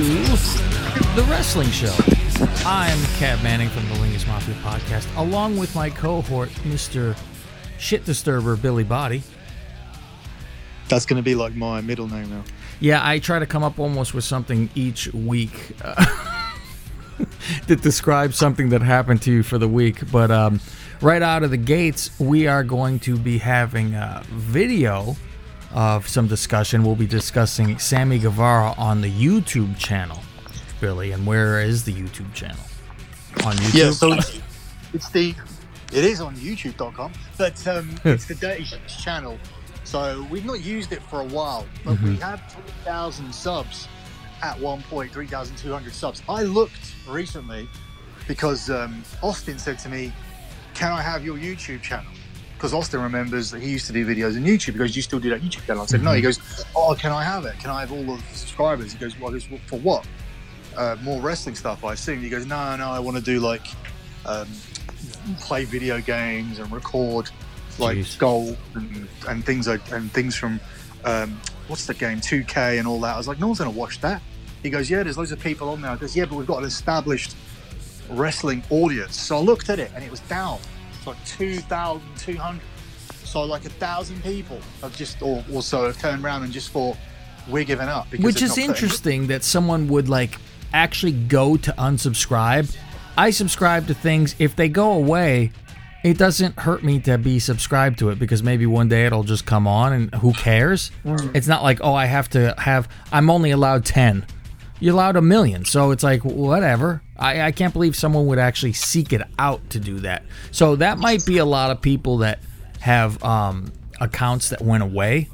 The Wrestling Show. I'm Cab Manning from the Lingus Mafia podcast, along with my cohort, Mr. Shit Disturber Billy Body. That's going to be like my middle name now. Yeah, I try to come up almost with something each week that describes something that happened to you for the week. But right out of the gates, we are going to be having a video of some discussion. We'll be discussing Sammy Guevara on the YouTube channel, Billy. And where is the YouTube channel? On YouTube? Yeah, so it is on YouTube.com, but it's the Dirty Shits channel. So we've not used it for a while, but we had 3,000 subs at one point, 3,200 subs. I looked recently because Austin said to me, "Can I have your YouTube channel?" Because Austin remembers that he used to do videos on YouTube. He goes, "You still do that YouTube channel?" I said, "No." He goes, "Oh, can I have it? Can I have all of the subscribers?" He goes, "Well," "for what? More wrestling stuff, I assume." He goes, No, I want to do like play video games and record like golf and things from what's the game, 2K and all that. I was like, "No one's gonna watch that." He goes, "Yeah, there's loads of people on there." I goes, "Yeah, but we've got an established wrestling audience." So I looked at it and it was down. It's like 2,200. So like 1,000 people have just or so have turned around and just thought, we're giving up. Which is interesting that someone would like actually go to unsubscribe. I subscribe to things. If they go away, it doesn't hurt me to be subscribed to it because maybe one day it'll just come on and who cares? It's not like, oh, I have to have, I'm only allowed 10. You're allowed 1 million. So it's like, whatever. I can't believe someone would actually seek it out to do that. So that might be a lot of people that have accounts that went away.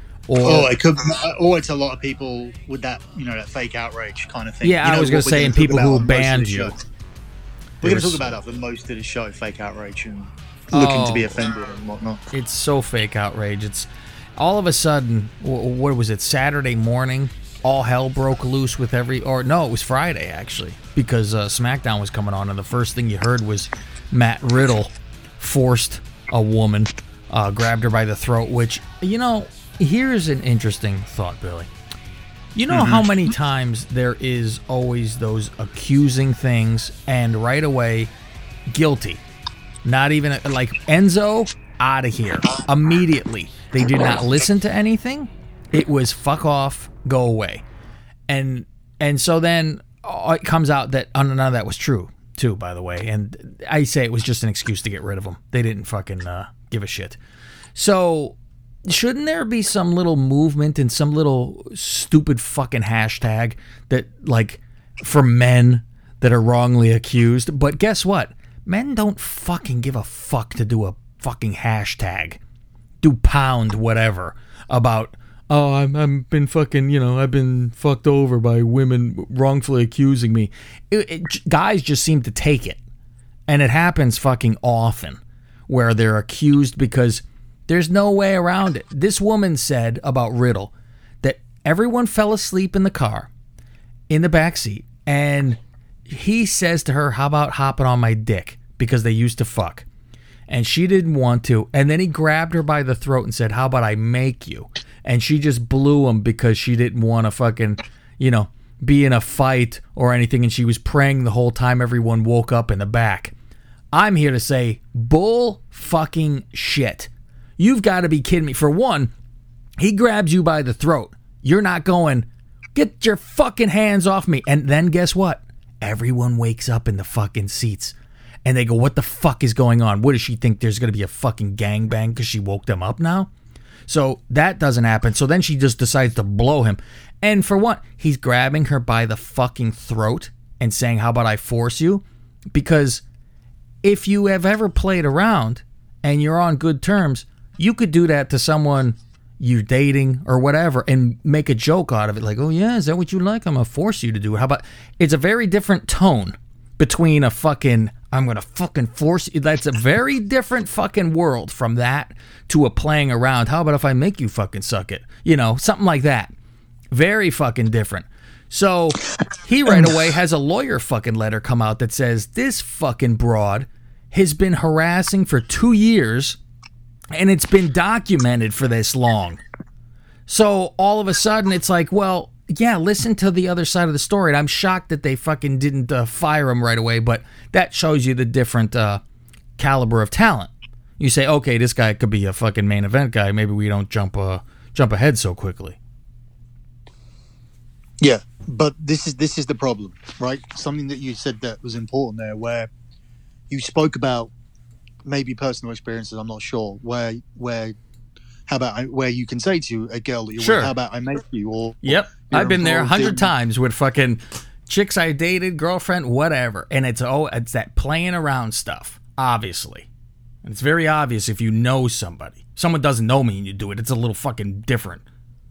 It could. Or it's a lot of people with that, that fake outrage kind of thing. Yeah, I was going to say, and people who banned you. We're going to talk about that for most of the show, fake outrage and looking to be offended and whatnot. It's so fake outrage. It's all of a sudden, what was it, Saturday morning, all hell broke loose with it was Friday, actually, because SmackDown was coming on, and the first thing you heard was Matt Riddle forced a woman, grabbed her by the throat, which, here's an interesting thought, Billy. You know how many times there is always those accusing things and right away, guilty. Not even, like Enzo, out of here. Immediately. They did not listen to anything. It was fuck off, go away. And so then it comes out that none of that was true, too, by the way. And I say it was just an excuse to get rid of them. They didn't fucking give a shit. So shouldn't there be some little movement and some little stupid fucking hashtag that, like, for men that are wrongly accused? But guess what? Men don't fucking give a fuck to do a fucking hashtag. Do pound whatever about, oh, I've been fucking, I've been fucked over by women wrongfully accusing me. Guys just seem to take it. And it happens fucking often where they're accused because there's no way around it. This woman said about Riddle that everyone fell asleep in the car, in the backseat, and he says to her, "How about hopping on my dick?" Because they used to fuck. And she didn't want to. And then he grabbed her by the throat and said, "How about I make you?" And she just blew him because she didn't want to fucking, be in a fight or anything. And she was praying the whole time everyone woke up in the back. I'm here to say, bull fucking shit. You've got to be kidding me. For one, he grabs you by the throat. You're not going, "Get your fucking hands off me." And then guess what? Everyone wakes up in the fucking seats. And they go, "What the fuck is going on? What does she think? There's going to be a fucking gangbang because she woke them up now?" So that doesn't happen. So then she just decides to blow him. And for what? He's grabbing her by the fucking throat and saying, "How about I force you?" Because if you have ever played around and you're on good terms, you could do that to someone you're dating or whatever and make a joke out of it. Like, "Oh, yeah, is that what you like? I'm going to force you to do it." How about, it's a very different tone between a fucking, "I'm going to fucking force you." That's a very different fucking world from that to a playing around. "How about if I make you fucking suck it?" Something like that. Very fucking different. So he right away has a lawyer fucking letter come out that says this fucking broad has been harassing for 2 years. And it's been documented for this long. So all of a sudden it's like, well, yeah, listen to the other side of the story. And I'm shocked that they fucking didn't fire him right away, but that shows you the different caliber of talent. You say, okay, this guy could be a fucking main event guy. Maybe we don't jump ahead so quickly. Yeah, but this is the problem, right? Something that you said that was important there, where you spoke about maybe personal experiences. I'm not sure where how about where you can say to a girl that you're Sure. with, how about I make you? Or Yep, you're I've been there involved 100 in- times with fucking chicks I dated, girlfriend, whatever, and it's that playing around stuff, obviously. And it's very obvious if you know somebody. Someone doesn't know me and you do it, it's a little fucking different.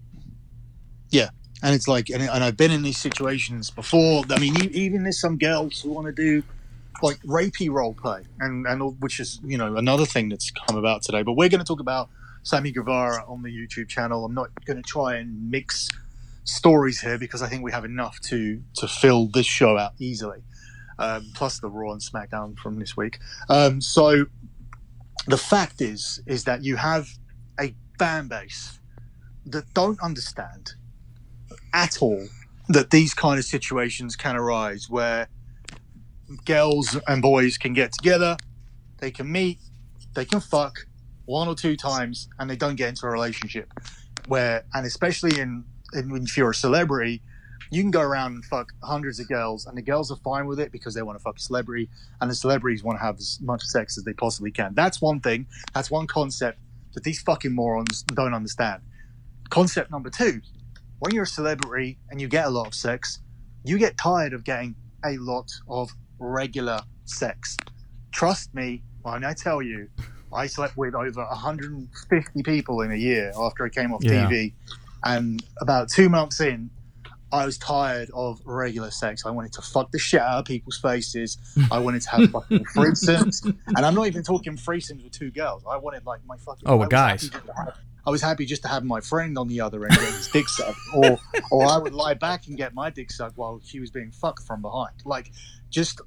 Yeah, and it's like, and I've been in these situations before. I mean, even there's some girls who want to do like rapey role play, and which is another thing that's come about today. But we're going to talk about Sammy Guevara on the YouTube channel. I'm not going to try and mix stories here because I think we have enough to fill this show out easily. Plus the Raw and SmackDown from this week. So the fact is that you have a fan base that don't understand at all that these kind of situations can arise, where girls and boys can get together, they can meet, they can fuck 1 or 2 times, and they don't get into a relationship. And especially if you're a celebrity, you can go around and fuck hundreds of girls, and the girls are fine with it because they want to fuck a celebrity, and the celebrities want to have as much sex as they possibly can. That's one thing. That's one concept that these fucking morons don't understand. Concept number 2, when you're a celebrity and you get a lot of sex, you get tired of getting a lot of regular sex. Trust me when I tell you, I slept with over 150 people in a year after I came off TV. And about 2 months in, I was tired of regular sex. I wanted to fuck the shit out of people's faces. I wanted to have fucking threesomes. And I'm not even talking threesomes with 2 girls. I wanted like my fucking... Oh, with guys. I was happy just to have my friend on the other end getting his dick sucked. Or I would lie back and get my dick sucked while she was being fucked from behind. Like, just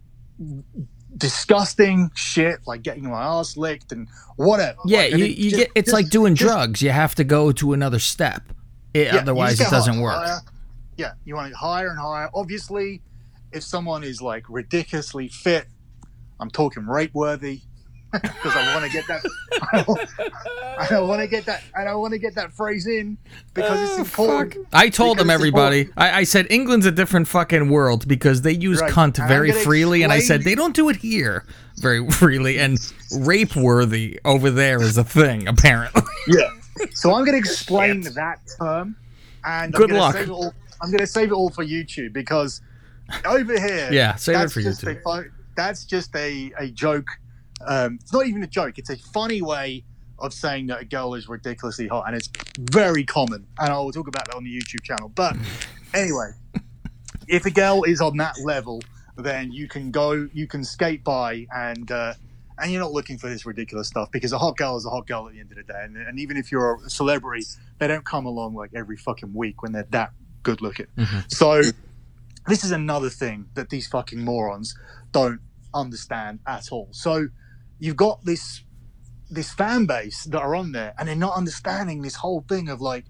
disgusting shit, like getting my ass licked and whatever. Yeah, like, it's like doing drugs. You have to go to another step. Otherwise, it doesn't work. Higher. Yeah, you want to get higher and higher. Obviously, if someone is like ridiculously fit, I'm talking rape worthy, because I want to get that. I don't want to get that. I don't want to get that phrase in because it's important. Fuck. I told them, everybody. I said England's a different fucking world because they use cunt very freely, and I said they don't do it here very freely, and rape worthy over there is a thing apparently. Yeah. So I'm going to explain that term, and good luck. I'm going to save it all for YouTube because over here, save it for YouTube. That's just a joke. It's not even a joke. It's a funny way of saying that a girl is ridiculously hot, and it's very common. And I will talk about that on the YouTube channel. But anyway, if a girl is on that level, then you can skate by, and you're not looking for this ridiculous stuff because a hot girl is a hot girl at the end of the day. And even if you're a celebrity, they don't come along like every fucking week when they're that good looking. Mm-hmm. So this is another thing that these fucking morons don't understand at all. So you've got this fan base that are on there, and they're not understanding this whole thing of like,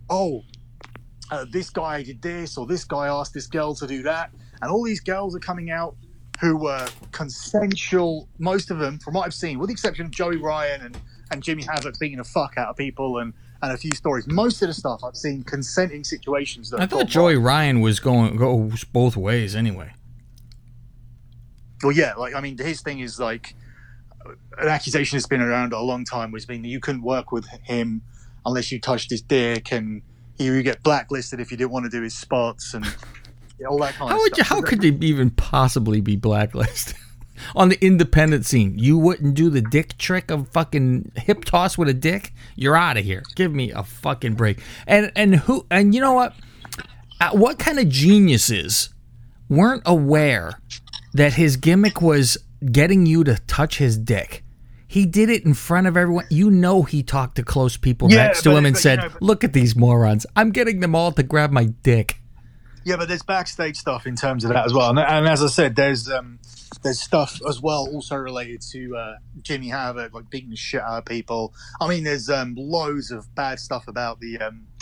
this guy did this, or this guy asked this girl to do that, and all these girls are coming out who were consensual, most of them, from what I've seen, with the exception of Joey Ryan and Jimmy Havoc beating the fuck out of people and a few stories. Most of the stuff I've seen consenting situations. I thought Joey Ryan was goes both ways anyway. Well, yeah, like, I mean, his thing is like an accusation that's been around a long time was being that you couldn't work with him unless you touched his dick, and you get blacklisted if you didn't want to do his spots and all that kind of stuff. How could they even possibly be blacklisted? On the independent scene, you wouldn't do the dick trick of fucking hip toss with a dick? You're out of here. Give me a fucking break. And you know what? What kind of geniuses weren't aware that his gimmick was getting you to touch his dick? He did it in front of everyone. You know he talked to close people next to him and said, look at these morons. I'm getting them all to grab my dick. Yeah, but there's backstage stuff in terms of that as well. And as I said, there's stuff as well also related to Jimmy Havoc, like beating the shit out of people. I mean, there's loads of bad stuff about the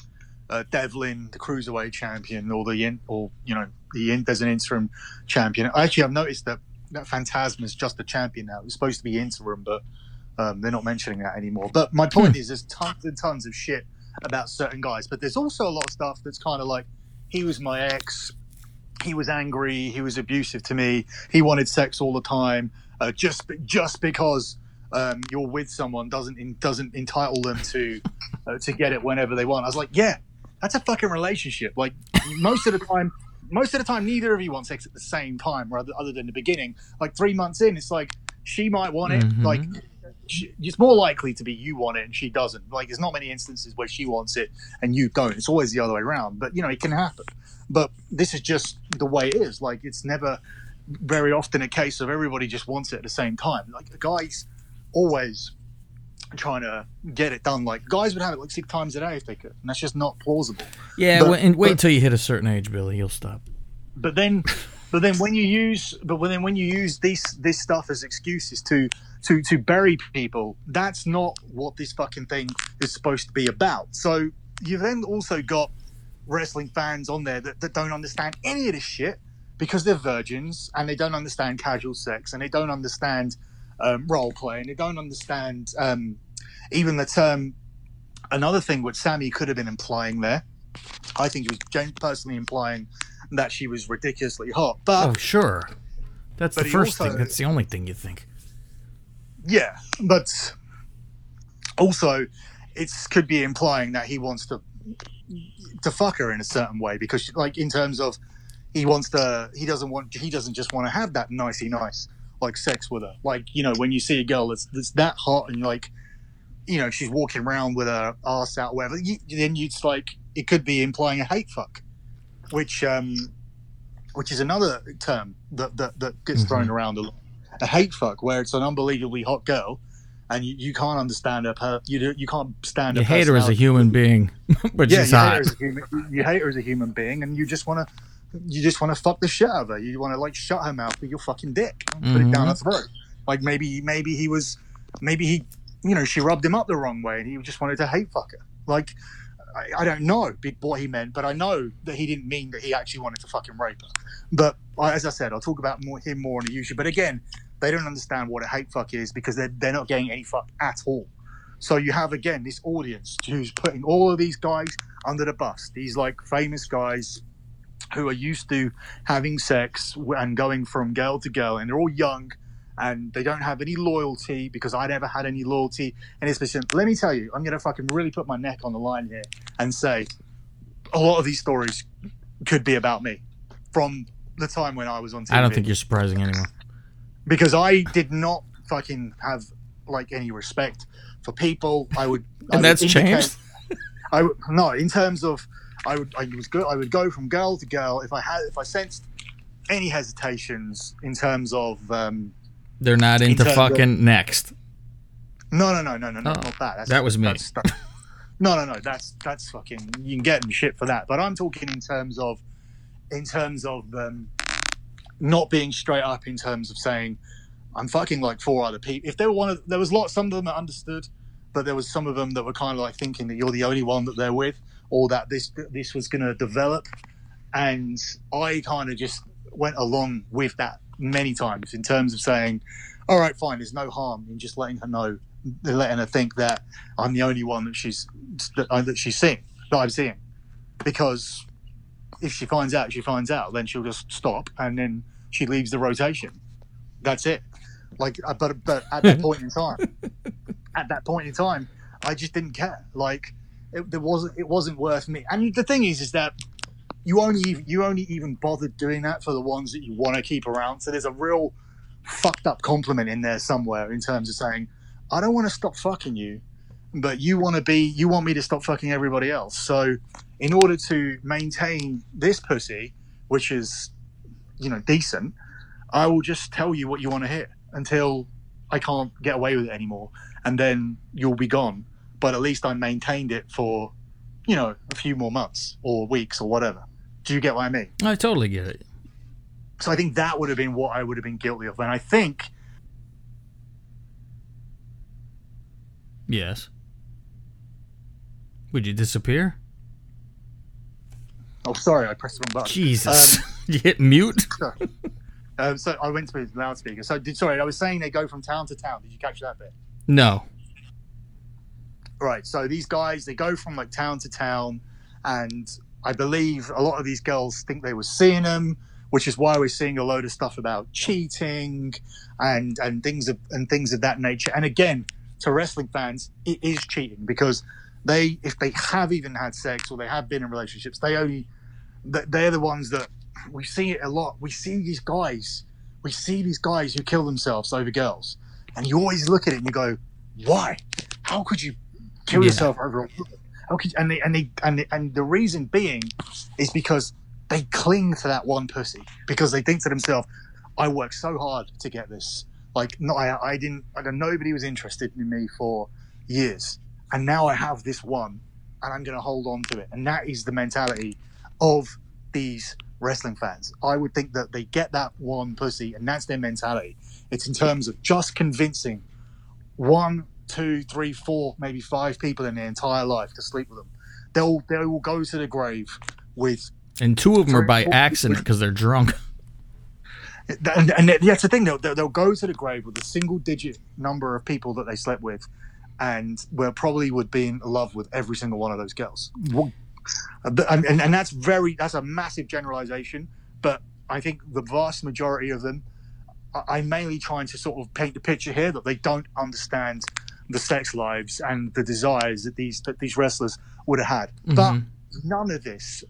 Devlin, the cruiserweight champion, or there's an interim champion. Actually, I've noticed that Phantasma's just a champion now. It's supposed to be interim, but they're not mentioning that anymore. But my point is, there's tons and tons of shit about certain guys, but there's also a lot of stuff that's kind of like, he was my ex, he was angry, he was abusive to me, he wanted sex all the time. Just because you're with someone doesn't entitle them to get it whenever they want. I was like, yeah, that's a fucking relationship. Like most of the time, neither of you want sex at the same time, other than the beginning. Like 3 months in, it's like she might want it. Mm-hmm. Like it's more likely to be you want it and she doesn't. Like there's not many instances where she wants it and you don't. It's always the other way around. But it can happen. But this is just the way it is. Like it's never very often a case of everybody just wants it at the same time. Like the guys always trying to get it done. Like guys would have it like 6 times a day if they could, and that's just not plausible. Yeah, wait until you hit a certain age, Billy. You'll stop. But then when you use this stuff as excuses to bury people, that's not what this fucking thing is supposed to be about. So you've then also got wrestling fans on there that don't understand any of this shit because they're virgins and they don't understand casual sex and they don't understand role play and they don't understand even the term. Another thing which Sammy could have been implying there, I think he was personally implying that she was ridiculously hot. But sure, that's the first thing. That's the only thing you think. Yeah, but also it could be implying that he wants to fuck her in a certain way because, like, in terms of he doesn't just want to have that nicey nice like sex with her. Like, when you see a girl that's that hot and like, she's walking around with her ass out, or whatever, then it's like it could be implying a hate fuck, which is another term that gets thrown around a lot. A hate fuck, where it's an unbelievably hot girl, and you can't understand her. You can't stand her. You hate her as a human being, but she's hot. You hate her as a human being, and you just want to fuck the shit out of her. You want to like shut her mouth with your fucking dick, and put it down her throat. Like maybe she rubbed him up the wrong way, and he just wanted to hate fuck her. Like I don't know what he meant, but I know that he didn't mean that he actually wanted to fucking rape her. But as I said, I'll talk about him more on the YouTube. But again, they don't understand what a hate fuck is because they're not getting any fuck at all. So you have, again, this audience who's putting all of these guys under the bus. These, like, famous guys who are used to having sex and going from girl to girl, and they're all young, and they don't have any loyalty because I never had any loyalty in this position. Let me tell you, I'm going to fucking really put my neck on the line here and say a lot of these stories could be about me from the time when I was on TV. I don't think you're surprising anyone. Because I did not fucking have like any respect for people. That's changed. In terms of I would go from girl to girl if I sensed any hesitations in terms of they're not into fucking next. No, not that. That was me. No, that's fucking. You can get in shit for that. But I'm talking in terms of not being straight up in terms of saying I'm fucking like 4 other people. If there were there was some of them that understood, but there was some of them that were kind of like thinking that you're the only one that they're with, or that this was going to develop, and I kind of just went along with that many times in terms of saying, all right, fine, there's no harm in just letting her think that I'm the only one that I'm seeing, because if she finds out, then she'll just stop and then she leaves the rotation. That's it. Like, but at that point in time, I just didn't care. Like, it wasn't worth me. And the thing is that you only even bothered doing that for the ones that you want to keep around. So there's a real fucked up compliment in there somewhere in terms of saying, I don't want to stop fucking you, but you want me to stop fucking everybody else. So in order to maintain this pussy, which is, decent, I will just tell you what you want to hear until I can't get away with it anymore. And then you'll be gone. But at least I maintained it for, a few more months or weeks or whatever. Do you get what I mean? I totally get it. So I think that would have been what I would have been guilty of. And I think... Yes. Would you disappear? Oh, sorry, I pressed the wrong button. Jesus. You hit mute? So I went to the loudspeaker. Sorry, I was saying they go from town to town. Did you catch that bit? No. Right. So these guys, they go from like town to town, and I believe a lot of these girls think they were seeing them, which is why we're seeing a load of stuff about cheating and things of that nature. And again, to wrestling fans, it is cheating because if they have even had sex or they have been in relationships, they're the ones that we see it a lot. We see these guys who kill themselves over girls, and you always look at it and you go, why? How could you kill yourself over a woman? How could and the reason being is because they cling to that one pussy because they think to themselves, I worked so hard to get this. Like, no, nobody was interested in me for years. And now I have this one and I'm going to hold on to it. And that is the mentality of these wrestling fans. I would think that they get that one pussy and that's their mentality. It's in terms of just convincing 1, 2, 3, 4, maybe 5 people in their entire life to sleep with them. They will go to the grave with... And 2 of them are by accident because they're drunk. And that's the thing. They'll go to the grave with a single-digit number of people that they slept with, and probably would be in love with every single one of those girls. And that's a massive generalization. But I think the vast majority of them, I'm mainly trying to sort of paint the picture here that they don't understand the sex lives and the desires that these wrestlers would have had. Mm-hmm. But none of this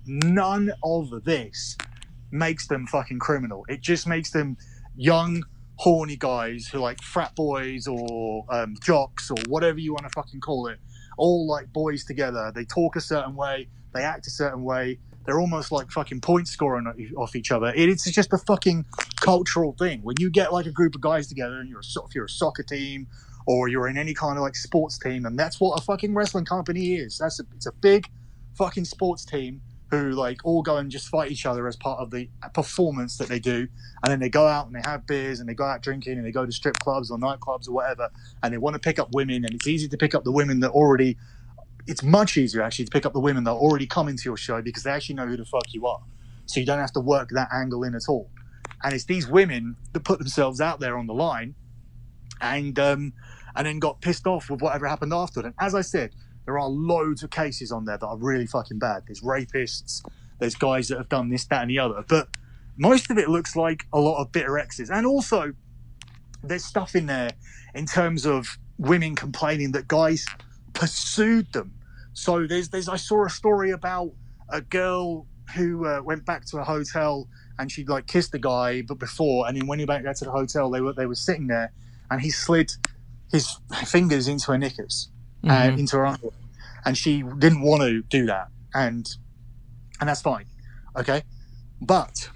makes them fucking criminal. It just makes them young, horny guys who like frat boys or jocks or whatever you want to fucking call it, all like boys together. They talk a certain way, they act a certain way. They're almost like fucking point scoring off each other. It's just a fucking cultural thing. When you get like a group of guys together and if you're a soccer team or you're in any kind of like sports team, and that's what a fucking wrestling company is. It's a big fucking sports team who like all go and just fight each other as part of the performance that they do, and then they go out and they have beers and they go out drinking and they go to strip clubs or nightclubs or whatever, and they want to pick up women, and it's easy to pick up the women that already... It's much easier actually to pick up the women that already come into your show because they actually know who the fuck you are, so you don't have to work that angle in at all. And it's these women that put themselves out there on the line and then got pissed off with whatever happened afterward. And as I said, there are loads of cases on there that are really fucking bad. There's rapists, there's guys that have done this, that, and the other. But most of it looks like a lot of bitter exes. And also, there's stuff in there in terms of women complaining that guys pursued them. So I saw a story about a girl who went back to a hotel and she'd like kissed the guy, but before, and then when he went back to the hotel, they were sitting there, and he slid his fingers into her knickers. Mm-hmm. Into her underwear, and she didn't want to do that, and that's fine, okay. But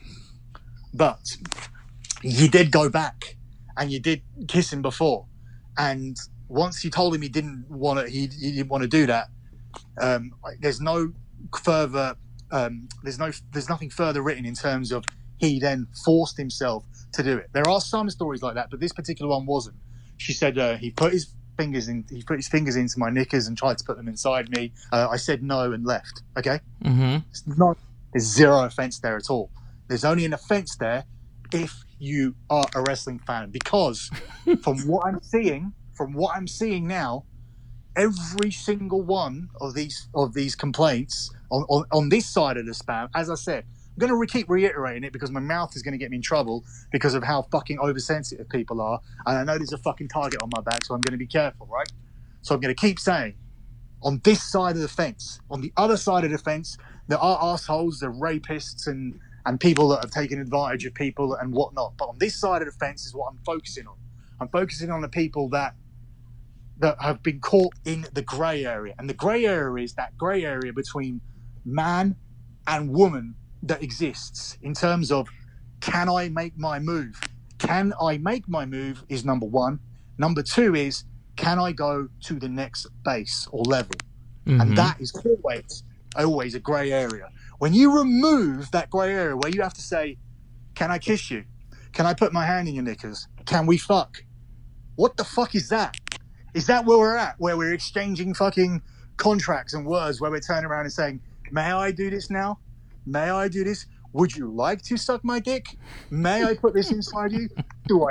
you did go back, and you did kiss him before, and once you told him he didn't want to do that, there's no further, there's nothing further written in terms of he then forced himself to do it. There are some stories like that, but this particular one wasn't. She said he put his fingers into my knickers and tried to put them inside me. I said no and left. Okay. Mm-hmm. There's zero offense there at all. There's only an offense there if you are a wrestling fan, because from what I'm seeing now, every single one of these complaints on this side of the spam, as I said, I'm going to keep reiterating it because my mouth is going to get me in trouble because of how fucking oversensitive people are. And I know there's a fucking target on my back, so I'm going to be careful, right? So I'm going to keep saying, on this side of the fence, on the other side of the fence, there are assholes, there are rapists and people that have taken advantage of people and whatnot. But on this side of the fence is what I'm focusing on. I'm focusing on the people that have been caught in the grey area. And the grey area is that grey area between man and woman that exists in terms of, can I make my move? Can I make my move is number one. Number two is, can I go to the next base or level? Mm-hmm. And that is always a grey area. When you remove that grey area where you have to say, can I kiss you? Can I put my hand in your knickers? Can we fuck? What the fuck is that? Is that where we're at? Where we're exchanging fucking contracts and words where we're turning around and saying, may I do this now? May I do this? Would you like to suck my dick? May I put this inside you? Do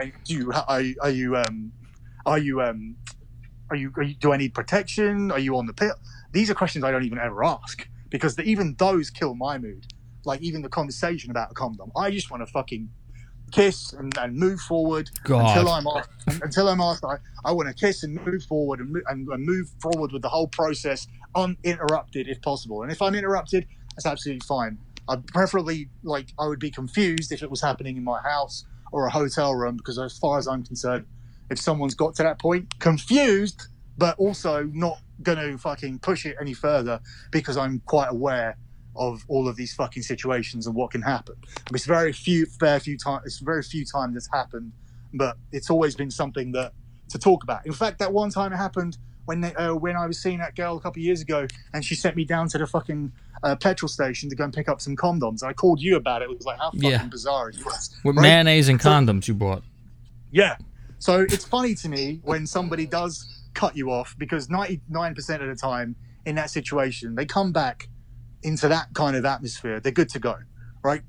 I need protection? Are you on the pill? These are questions I don't even ever ask, because even those kill my mood. Like, even the conversation about a condom. I just want to fucking kiss and move forward until I'm asked. I want to kiss and move forward and move forward with the whole process uninterrupted if possible. And if I'm interrupted, that's absolutely fine. I'd preferably, I would be confused if it was happening in my house or a hotel room, because as far as I'm concerned, if someone's got to that point, confused, but also not going to fucking push it any further, because I'm quite aware of all of these fucking situations and what can happen. It's very few times it's happened, but it's always been something to talk about. In fact, that one time it happened when I was seeing that girl a couple of years ago, and she sent me down to the fucking petrol station to go and pick up some condoms. I called you about it. It was like, how fucking bizarre it was. With mayonnaise and condoms you bought. Yeah. So it's funny to me when somebody does cut you off, because 99% of the time in that situation, they come back into that kind of atmosphere, they're good to go, right?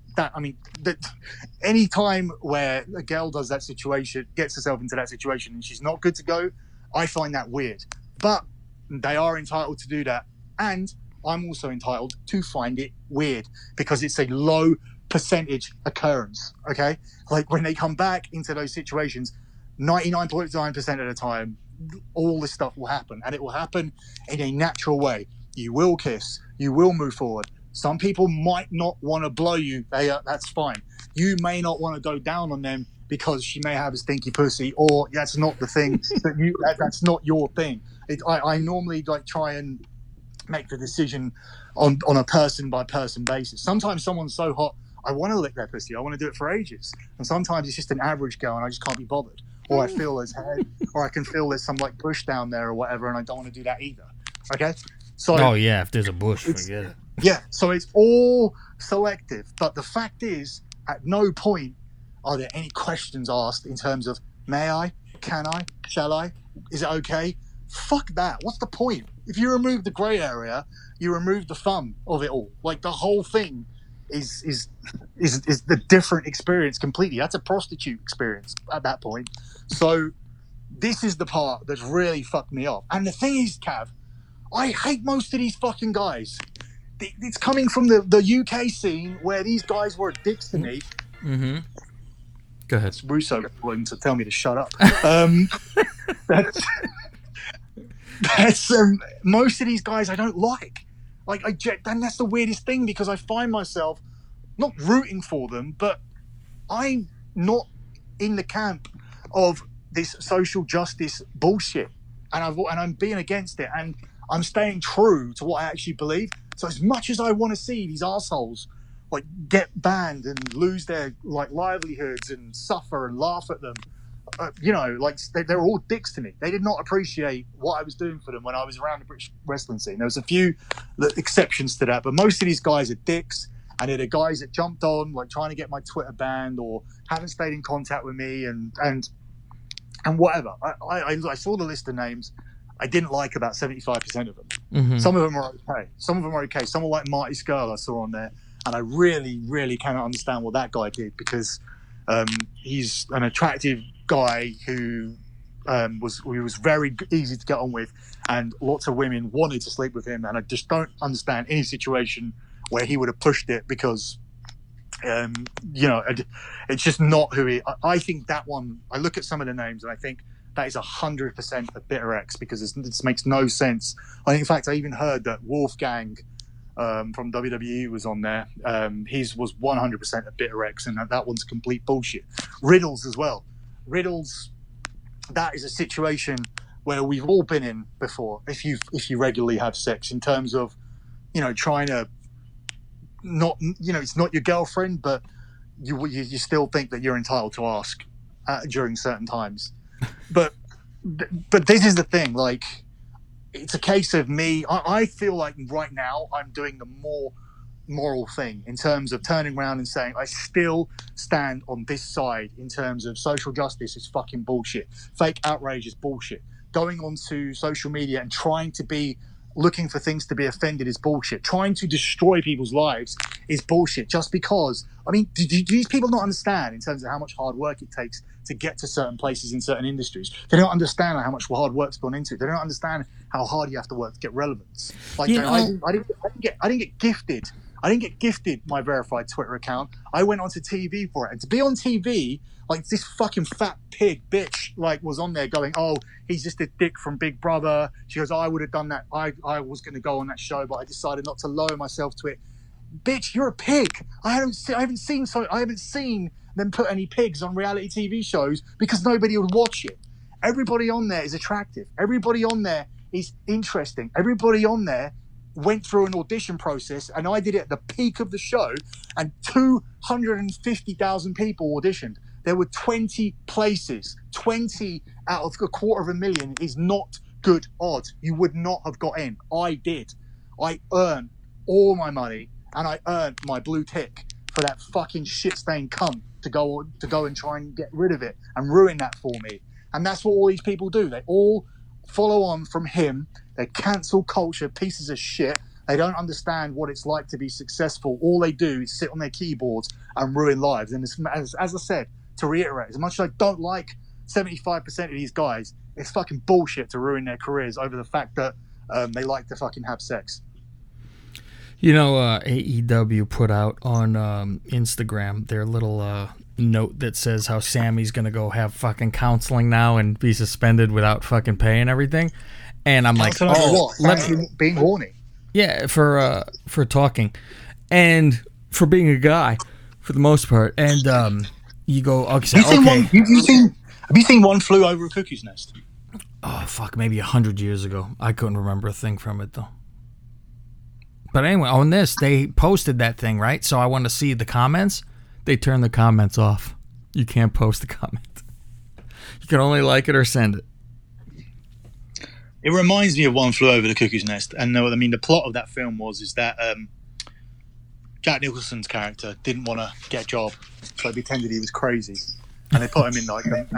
Any time where a girl does that situation, gets herself into that situation, and she's not good to go, I find that weird. But they are entitled to do that, and I'm also entitled to find it weird, because it's a low percentage occurrence. Okay, like when they come back into those situations, 99.9% of the time, all this stuff will happen, and it will happen in a natural way. You will kiss, you will move forward. Some people might not want to blow you. That's fine. You may not want to go down on them because she may have a stinky pussy, or that's not the thing that's not your thing. I normally try and make the decision on a person by person basis. Sometimes someone's so hot, I want to lick their pussy. I want to do it for ages. And sometimes it's just an average girl and I just can't be bothered. Or I feel there's head, or I can feel there's some bush down there or whatever, and I don't want to do that either. Okay? So, if there's a bush, forget it. Yeah, so it's all selective. But the fact is, at no point are there any questions asked in terms of, may I, can I, shall I, is it okay? Fuck that. What's the point? If you remove the grey area, you remove the fun of it all. The whole thing is the different experience completely. That's a prostitute experience at that point. So this is the part that's really fucked me off. And the thing is, Cav, I hate most of these fucking guys. It's coming from the UK scene where these guys were dicks to me. Mm-hmm. Go ahead. It's Russo going to tell me to shut up. That's most of these guys I don't like. And that's the weirdest thing, because I find myself not rooting for them, but I'm not in the camp of this social justice bullshit, and I'm being against it, and I'm staying true to what I actually believe. So as much as I want to see these assholes get banned and lose their livelihoods and suffer and laugh at them, they're all dicks to me. They did not appreciate what I was doing for them when I was around the British wrestling scene. There was a few exceptions to that, but most of these guys are dicks, and they're the guys that jumped on trying to get my Twitter banned or haven't stayed in contact with me and whatever. I saw the list of names. I didn't like about 75% of them. Mm-hmm. Some of them are okay. Someone like Marty Skrull I saw on there, and I really, really cannot understand what that guy did, because he's an attractive guy who was very easy to get on with, and lots of women wanted to sleep with him, and I just don't understand any situation where he would have pushed it, because it's just not who he. I think that one. I look at some of the names and I think that is 100% a Bitter X, because this makes no sense. In fact, I even heard that Wolfgang from WWE was on there. His was 100% a Bitter X, and that one's complete bullshit. Riddles as well. Riddles, that is a situation where we've all been in before. If you regularly have sex, in terms of trying to not it's not your girlfriend, but you still think that you're entitled to ask during certain times. But this is the thing. It's a case of me. I feel like right now I'm doing the more moral thing in terms of turning around and saying I still stand on this side in terms of social justice is fucking bullshit. Fake outrage is bullshit. Going onto social media and trying to be looking for things to be offended is bullshit. Trying to destroy people's lives is bullshit. Just because, I mean, do these people not understand in terms of how much hard work it takes to get to certain places in certain industries? They don't understand how much hard work's gone into it. They don't understand how hard you have to work to get relevance. Like, I didn't get gifted. I didn't get gifted my verified Twitter account. I went onto TV for it, and to be on TV, like, this fucking fat pig bitch, like, was on there going, "Oh, he's just a dick from Big Brother." She goes, "Oh, I would have done that. I was going to go on that show, but I decided not to lower myself to it." Bitch, you're a pig. I haven't seen them put any pigs on reality TV shows because nobody would watch it. Everybody on there is attractive. Everybody on there is interesting. Everybody on there went through an audition process, and I did it at the peak of the show, and 250,000 people auditioned. There were 20 places. 20 out of 250,000 is not good odds. You would not have got in. I did. I earned all my money, and I earned my blue tick for that fucking shit-stained cunt to go and try and get rid of it and ruin that for me. And that's what all these people do. They all follow on from him. They're cancel culture pieces of shit. They don't understand what it's like to be successful. All they do is sit on their keyboards and ruin lives. And as I said, to reiterate, as much as I don't like 75% of these guys, it's fucking bullshit to ruin their careers over the fact that they like to fucking have sex. You know, AEW put out on Instagram their little note that says how Sammy's going to go have fucking counseling now and be suspended without fucking pay and everything. And I'm like, being horny. Yeah, for talking and for being a guy for the most part. And you go, okay. Have you seen One Flew Over a Cuckoo's Nest? Oh, fuck, maybe 100 years ago. I couldn't remember a thing from it, though. But anyway, on this, they posted that thing, right? So I want to see the comments. They turned the comments off. You can't post the comment. You can only like it or send it. It reminds me of One Flew Over the Cuckoo's Nest. And I mean, the plot of that film is that Jack Nicholson's character didn't want to get a job, so he pretended he was crazy, and they put him in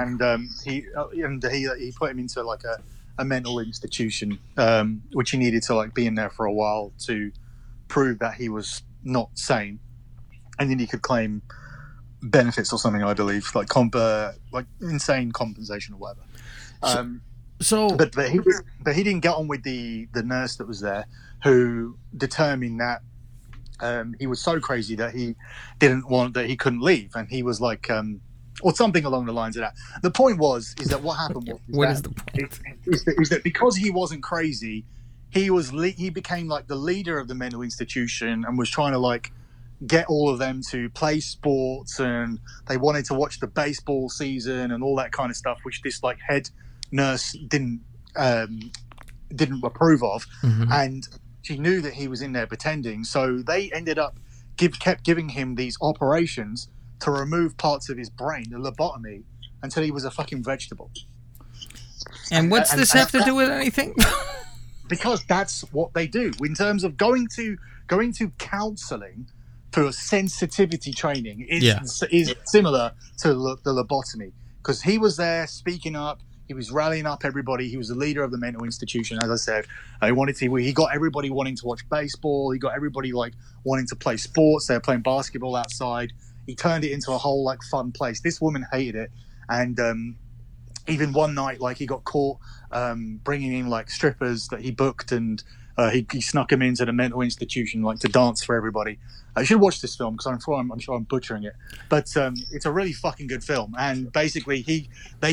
he put him into like a mental institution, which he needed to like be in there for a while to prove that he was not sane, and then he could claim benefits or something, I believe, like insane compensation or whatever. But he didn't get on with the nurse that was there, who determined that he was so crazy that he couldn't leave, and he was like or something along the lines of that. The point is that what happened was that because he wasn't crazy, he became like the leader of the mental institution and was trying to like get all of them to play sports, and they wanted to watch the baseball season and all that kind of stuff, which this like head nurse didn't approve of. Mm-hmm. And she knew that he was in there pretending, so they ended up kept giving him these operations to remove parts of his brain, the lobotomy, until he was a fucking vegetable. And what's this have to do with anything? Because that's what they do in terms of going to counselling for sensitivity training. Is similar to the lobotomy, because he was there speaking up. He was rallying up everybody. He was the leader of the mental institution, as I said. He got everybody wanting to watch baseball. He got everybody like wanting to play sports. They were playing basketball outside. He turned it into a whole like fun place. This woman hated it, and even one night, like he got caught bringing in like strippers that he booked, and he snuck them into the mental institution like to dance for everybody. I should watch this film because I'm sure I'm butchering it, but it's a really fucking good film. And basically, he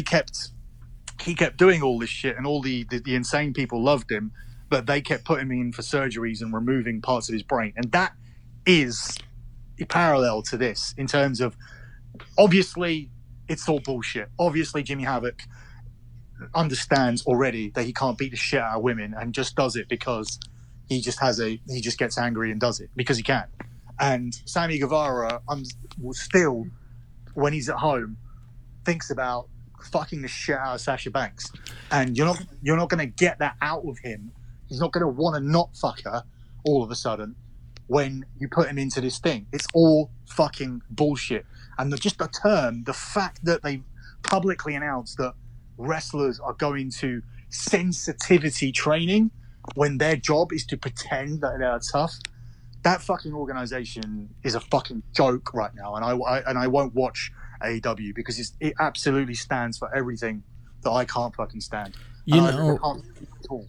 kept doing all this shit, and all the insane people loved him, but they kept putting him in for surgeries and removing parts of his brain. And that is parallel to this in terms of, obviously, it's all bullshit. Obviously, Jimmy Havoc understands already that he can't beat the shit out of women and just does it because he just gets angry and does it because he can. And Sammy Guevara will still, when he's at home, thinks about fucking the shit out of Sasha Banks, and you're not going to get that out of him. He's not going to want to not fuck her all of a sudden when you put him into this thing. It's all fucking bullshit. And the fact that they publicly announced that wrestlers are going to sensitivity training when their job is to pretend that they're tough, that fucking organization is a fucking joke right now, and I won't watch AEW because it absolutely stands for everything that I can't fucking stand. You know, I can't at all.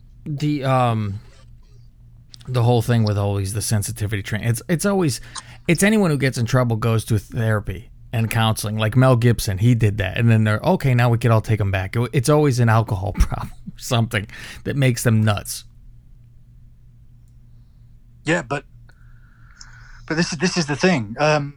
The whole thing with always the sensitivity training. It's anyone who gets in trouble goes to therapy and counseling. Like Mel Gibson, he did that, and then they're okay. Now we could all take him back. It's always an alcohol problem or something that makes them nuts. Yeah, but this is the thing.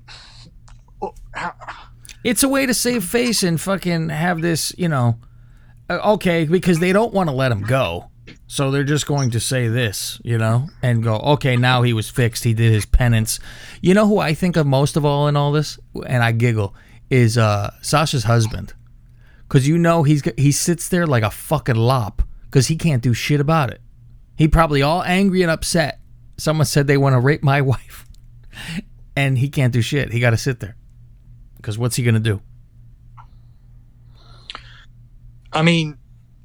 It's a way to save face and fucking have this, okay, because they don't want to let him go. So they're just going to say this, and go, okay, now he was fixed. He did his penance. You know who I think of most of all in all this? And I giggle, is Sasha's husband. Because he sits there like a fucking lop because he can't do shit about it. He probably all angry and upset. Someone said they want to rape my wife. And he can't do shit. He got to sit there. Because what's he going to do? I mean,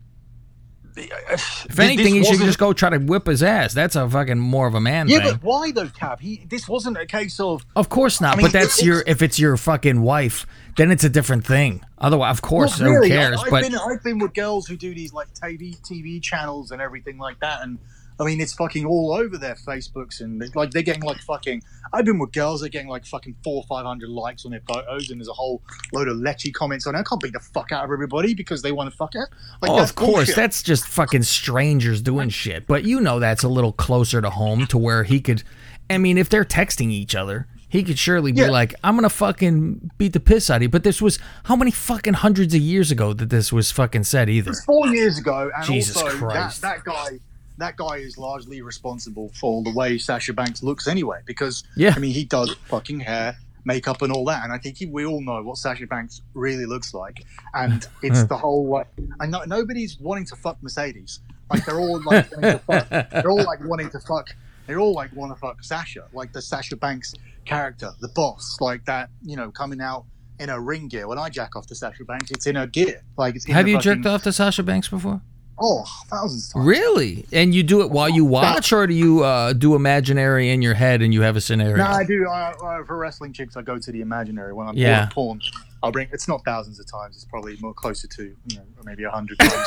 if anything, he should just go try to whip his ass. That's a fucking more of a man thing. Yeah, but why though, Cap? This wasn't a case of... Of course not, but if it's your fucking wife, then it's a different thing. Otherwise, of course, really, who cares? I've been with girls who do these like TV channels and everything like that, and I mean, it's fucking all over their Facebooks, and they're getting like fucking... I've been with girls, they're getting like fucking 400 or 500 likes on their photos, and there's a whole load of lechy comments on it. I can't beat the fuck out of everybody because they want to fuck it. Like, of course, bullshit. That's just fucking strangers doing shit. But that's a little closer to home to where he could... I mean, if they're texting each other, he could surely be like, I'm going to fucking beat the piss out of you. But this was how many fucking hundreds of years ago that this was fucking said either? It was 4 years ago, and Jesus also Christ. that guy is largely responsible for the way Sasha Banks looks anyway, because I mean, he does fucking hair, makeup, and all that, and I think we all know what Sasha Banks really looks like, and it's the whole nobody's wanting to fuck Mercedes. Like they're all like wanting to fuck. They're all like wanting to fuck. They all like want to fuck Sasha, like the Sasha Banks character, the boss, like that. Coming out in a ring gear. When I jack off to Sasha Banks, it's in a gear. Like it's. Have you jerked off to Sasha Banks before? Oh, thousands of times. Really? And you do it while you watch, or do you do imaginary in your head and you have a scenario? No, I do. For wrestling chicks, I go to the imaginary. When I'm bored of porn, I'll bring... It's not thousands of times. It's probably more closer to, maybe 100 times.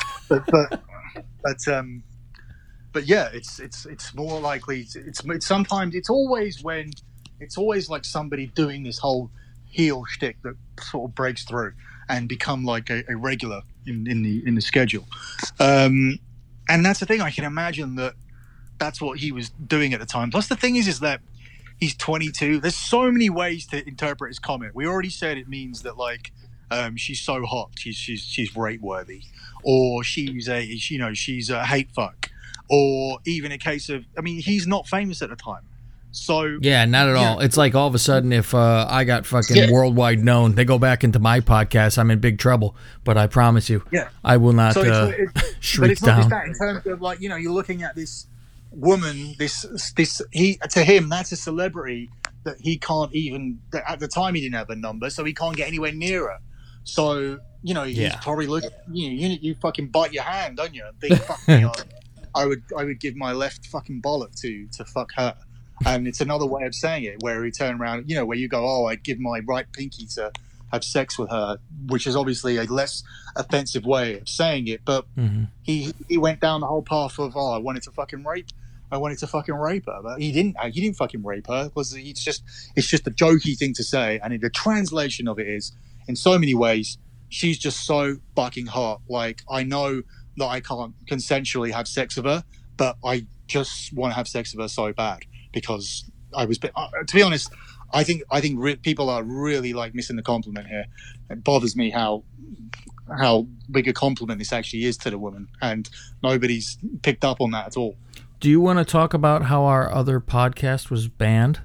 But yeah, it's more likely... It's sometimes... It's always like somebody doing this whole heel shtick that sort of breaks through and become like a regular in the schedule, and that's the thing. I can imagine that's what he was doing at the time. Plus, the thing is that he's 22. There's so many ways to interpret his comment. We already said it means that like she's so hot, she's rape worthy, or she's a hate fuck, or even a case of he's not famous at the time. So yeah, not at all. It's like all of a sudden, if I got fucking worldwide known, they go back into my podcast, I'm in big trouble. But I promise you, I will not shriek but it's down. Not just that. In terms of like, you're looking at this woman, to him, that's a celebrity that he can't even. At the time, he didn't have a number, so he can't get anywhere near her. So he's probably looking. You fucking bite your hand, don't you? Think, fuck me, I would give my left fucking bollock to fuck her. And it's another way of saying it, where he turn around, where you go, oh, I'd give my right pinky to have sex with her, which is obviously a less offensive way of saying it. But he went down the whole path of, I wanted to fucking rape her, but he didn't fucking rape her. It's just a jokey thing to say. And the translation of it is, in so many ways, she's just so fucking hot. Like, I know that I can't consensually have sex with her, but I just want to have sex with her so bad. Because I was, to be honest, I think people are really like missing the compliment here. It bothers me how big a compliment this actually is to the woman, and nobody's picked up on that at all. Do you want to talk about how our other podcast was banned?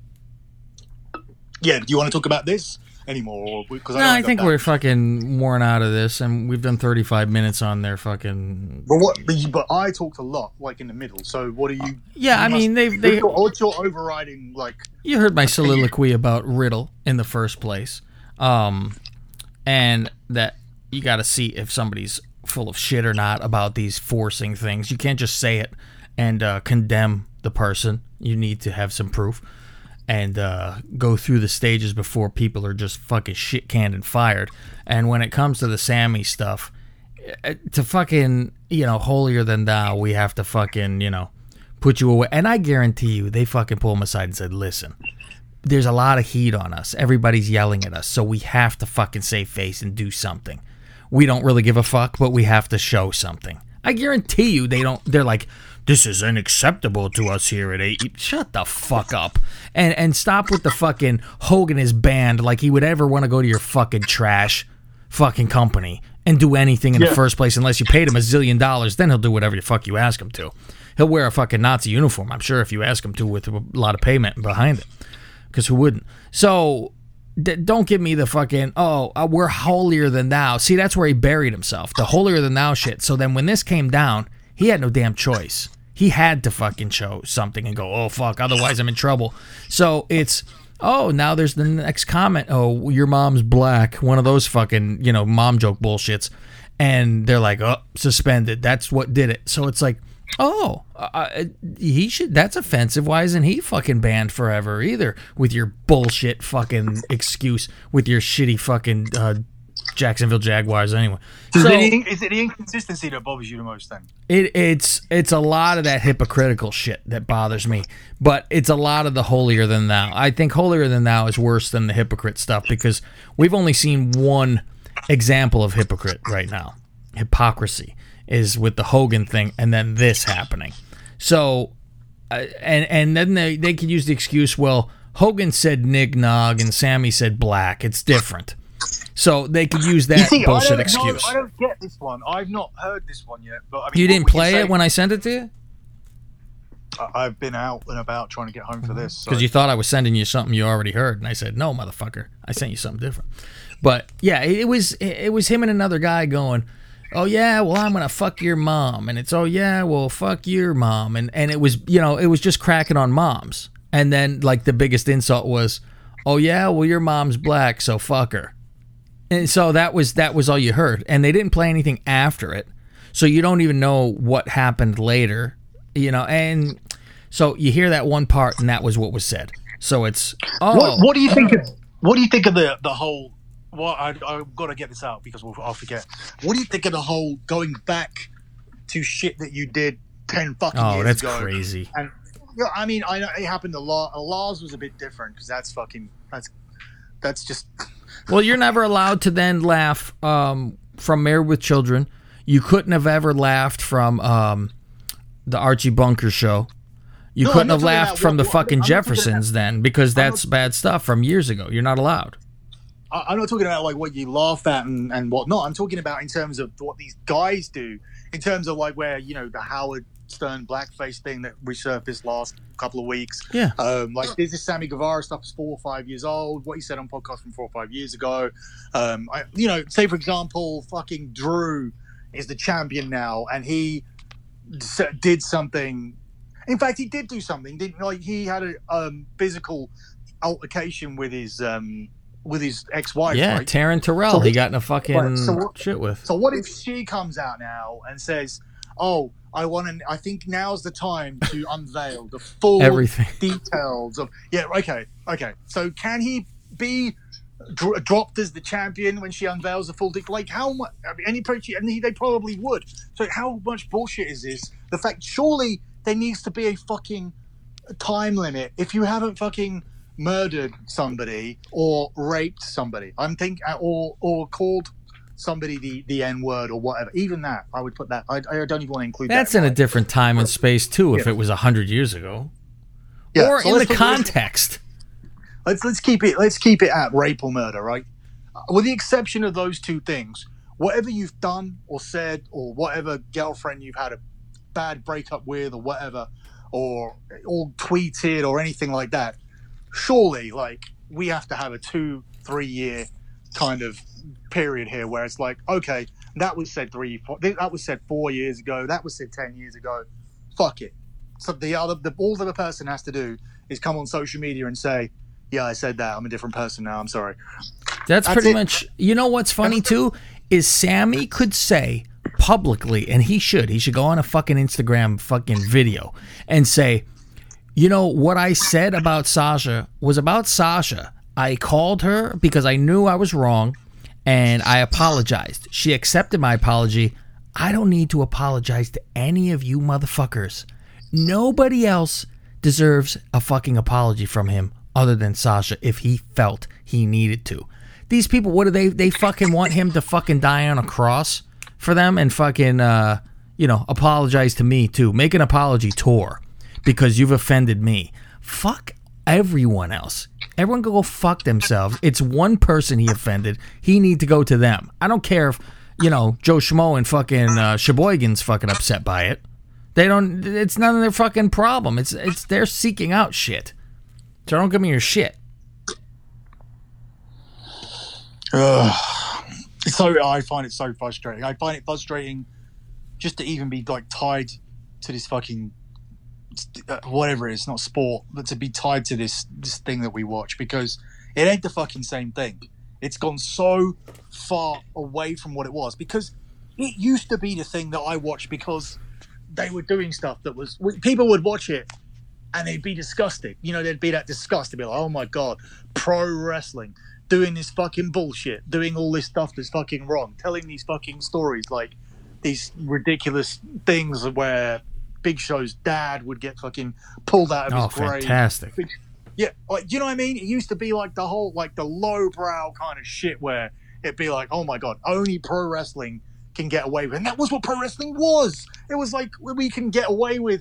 Yeah, do you want to talk about this anymore? I think we're fucking worn out of this, and we've done 35 minutes on their fucking... But I talked a lot, like, in the middle, so what are you... Yeah, what's your overriding, like... You heard my soliloquy about Riddle in the first place, and that you got to see if somebody's full of shit or not about these forcing things. You can't just say it and condemn the person. You need to have some proof and go through the stages before people are just fucking shit canned and fired. And when it comes to the Sammy stuff, to fucking, holier than thou, we have to fucking, put you away. And I guarantee you, they fucking pull him aside and said, listen, there's a lot of heat on us. Everybody's yelling at us, so we have to fucking save face and do something. We don't really give a fuck, but we have to show something. I guarantee you they're like, this is unacceptable to us here at 8. Shut the fuck up. And stop with the fucking Hogan is banned like he would ever want to go to your fucking trash fucking company and do anything in the first place unless you paid him $1 zillion. Then he'll do whatever the fuck you ask him to. He'll wear a fucking Nazi uniform, I'm sure, if you ask him to, with a lot of payment behind it. Because who wouldn't? So don't give me the fucking, we're holier than thou. See, that's where he buried himself, the holier than thou shit. So then when this came down, he had no damn choice. He had to fucking show something and go, oh, fuck, otherwise I'm in trouble. So it's, now there's the next comment. Oh, your mom's black. One of those fucking, mom joke bullshits. And they're like, suspended. That's what did it. So it's like, he should, that's offensive. Why isn't he fucking banned forever either with your bullshit fucking excuse with your shitty fucking Jacksonville Jaguars anyway? So, is it the inconsistency that bothers you the most then? It's a lot of that hypocritical shit that bothers me, but it's a lot of the holier than thou. I think holier than thou is worse than the hypocrite stuff because we've only seen one example of hypocrite right now. Hypocrisy is with the Hogan thing and then this happening. So, and then they could use the excuse, well, Hogan said nig nog and Sammy said black. It's different. So they could use that bullshit excuse. I don't get this one. I've not heard this one yet. But I mean, you didn't play it when I sent it to you? I've been out and about trying to get home for this. Because you thought I was sending you something you already heard. And I said, no, motherfucker. I sent you something different. But, yeah, it was him and another guy going, oh, yeah, well, I'm going to fuck your mom. And it's, oh, yeah, well, fuck your mom. And it was, it was just cracking on moms. And then, like, the biggest insult was, oh, yeah, well, your mom's black, so fuck her. And so that was all you heard. And they didn't play anything after it. So you don't even know what happened later, and so you hear that one part and that was what was said. So it's, What do you think of the whole, well, I've got to get this out because I'll forget. What do you think of the whole going back to shit that you did 10 fucking years ago? Oh, that's crazy. And I mean, I know it happened a lot. Lars was a bit different because that's just. Well, you're never allowed to then laugh from Married with Children. You couldn't have ever laughed from the Archie Bunker show. You couldn't have laughed from the fucking Jeffersons then because that's bad stuff from years ago. You're not allowed. I'm not talking about like what you laugh at and whatnot. I'm talking about in terms of what these guys do, in terms of like where, the Howard Stern blackface thing that resurfaced last couple of weeks. Yeah. Like this Sammy Guevara stuff is 4 or 5 years old. What he said on podcast from 4 or 5 years ago. Say for example, fucking Drew is the champion now, and he did something. In fact, he did do something. He had a physical altercation with his ex-wife. Yeah, right? Taryn Terrell. He got in a fucking shit with. So what if she comes out now and says, "Oh, I think now's the time to unveil the full details of." Yeah, okay. So can he be dropped as the champion when she unveils the full detail? Like how much? I mean, they probably would. So how much bullshit is this? The fact, surely there needs to be a fucking time limit if you haven't fucking murdered somebody or raped somebody. I'm thinking, or called somebody the N-word or whatever. Even that, I would put that. I don't even want to include that. That's in a different time and space too. If it was 100 years ago, or so in the context. Let's keep it at rape or murder, right? With the exception of those two things, whatever you've done or said, or whatever girlfriend you've had a bad breakup with, or whatever, or tweeted or anything like that, surely, like, we have to have a 2-3 year kind of period here where it's like, okay, that was said 4 years ago, that was said 10 years ago, fuck it. So all the person has to do is come on social media and say, yeah, I said that, I'm a different person now, I'm sorry. That's pretty it. Much, you know what's funny too, is Sammy could say publicly, and he should go on a fucking Instagram fucking video and say, You know, what I said about Sasha was about Sasha. I called her because I knew I was wrong, and I apologized. She accepted my apology. I don't need to apologize to any of you motherfuckers. Nobody else deserves a fucking apology from him other than Sasha if he felt he needed to. These people, what do they fucking want him to fucking die on a cross for them and fucking, apologize to me too. Make an apology tour because you've offended me. Fuck everyone else. Everyone go fuck themselves. It's one person he offended. He need to go to them. I don't care if, Joe Schmo and fucking Sheboygan's fucking upset by it. They don't. It's none of their fucking problem. It's they're seeking out shit. So don't give me your shit. I find it so frustrating. I find it frustrating just to even be like tied to this fucking whatever it is, not sport, but to be tied to this thing that we watch, because it ain't the fucking same thing. It's gone so far away from what it was, because it used to be the thing that I watched because they were doing stuff that was, people would watch it and they'd be disgusted. There'd be that disgust. They'd be like, oh my God, pro wrestling, doing this fucking bullshit, doing all this stuff that's fucking wrong, telling these fucking stories, like these ridiculous things where Big Show's dad would get fucking pulled out of his grave. Fantastic. Yeah, like, you know what I mean? It used to be like the whole, like the lowbrow kind of shit where it'd be like, oh my God, only pro wrestling can get away with. And that was what pro wrestling was. It was like, you can get away with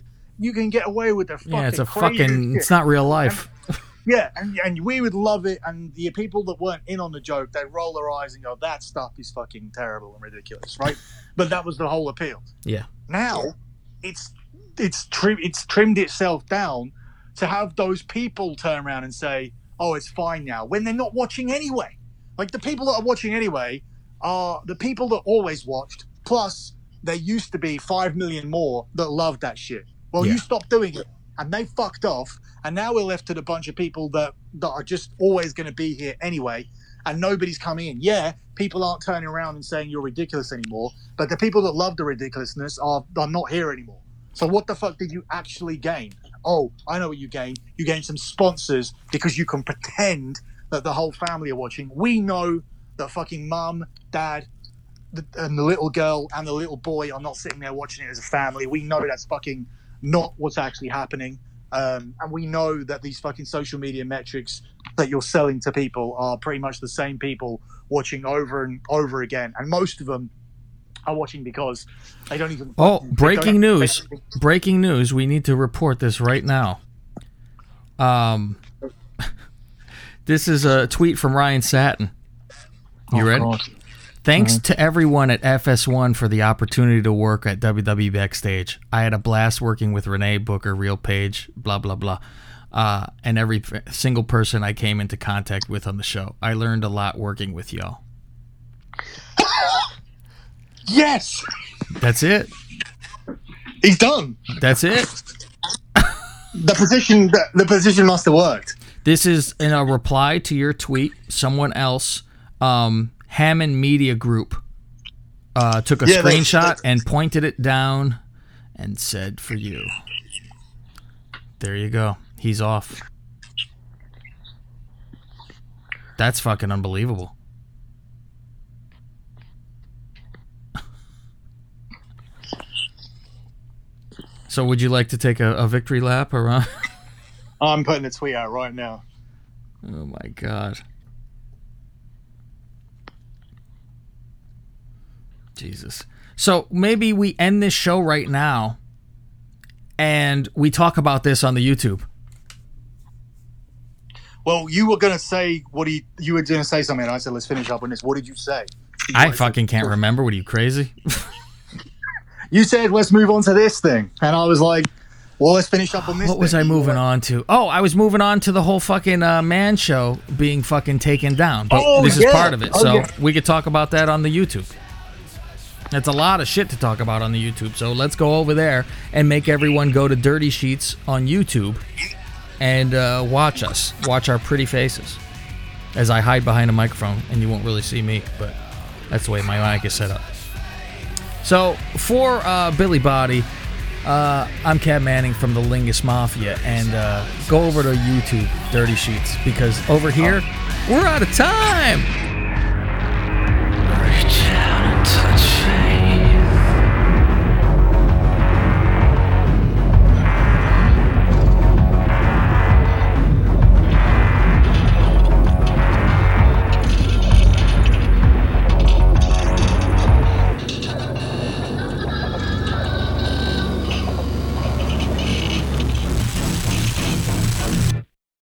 the fucking it's a crazy fucking, shit. It's not real life. And we would love it, and the people that weren't in on the joke, they roll their eyes and go, that stuff is fucking terrible and ridiculous, right? But that was the whole appeal. Yeah. Now, it's trimmed itself down to have those people turn around and say, oh, it's fine now, when they're not watching anyway. Like, the people that are watching anyway are the people that always watched, plus there used to be 5 million more that loved that shit. Well, you stopped doing it, and they fucked off, and now we're left to the bunch of people that are just always going to be here anyway, and nobody's coming in. Yeah, people aren't turning around and saying you're ridiculous anymore, but the people that love the ridiculousness are not here anymore. So what the fuck did you actually gain? Oh, I know what you gained. You gained some sponsors because you can pretend that the whole family are watching. We know that fucking mum, dad, and the little girl and the little boy are not sitting there watching it as a family. We know that's fucking not what's actually happening. And we know that these fucking social media metrics that you're selling to people are pretty much the same people watching over and over again. And most of them are watching because they don't even... Oh, breaking news. Breaking news. We need to report this right now. This is a tweet from Ryan Satin. You ready? God. Thanks to everyone at FS1 for the opportunity to work at WWE Backstage. I had a blast working with Renee, Booker, Real Page, blah, blah, blah, and every single person I came into contact with on the show. I learned a lot working with y'all. Yes! That's it. He's done. That's it. The position must have worked. This is in a reply to your tweet. Someone else... Hammond Media Group took a screenshot and pointed it down and said, for you. There you go. He's off. That's fucking unbelievable. So would you like to take a victory lap around? I'm putting the tweet out right now. Oh my God. Jesus. So maybe we end this show right now and we talk about this on the YouTube. Well, you were going to say you were going to say something and I said, let's finish up on this. What did you say? I fucking can't remember. What are you, crazy? You said, let's move on to this thing. And I was like, well, let's finish up on this. What was I moving on to? Oh, I was moving on to the whole fucking man show being fucking taken down. But this is part of it. So we could talk about that on the YouTube. That's a lot of shit to talk about on the YouTube. So let's go over there and make everyone go to Dirty Sheets on YouTube and watch us. Watch our pretty faces as I hide behind a microphone, and you won't really see me, but that's the way my mic is set up. So for Billy Body, I'm Cab Manning from the Lingus Mafia, and go over to YouTube, Dirty Sheets, because over here, we're out of time.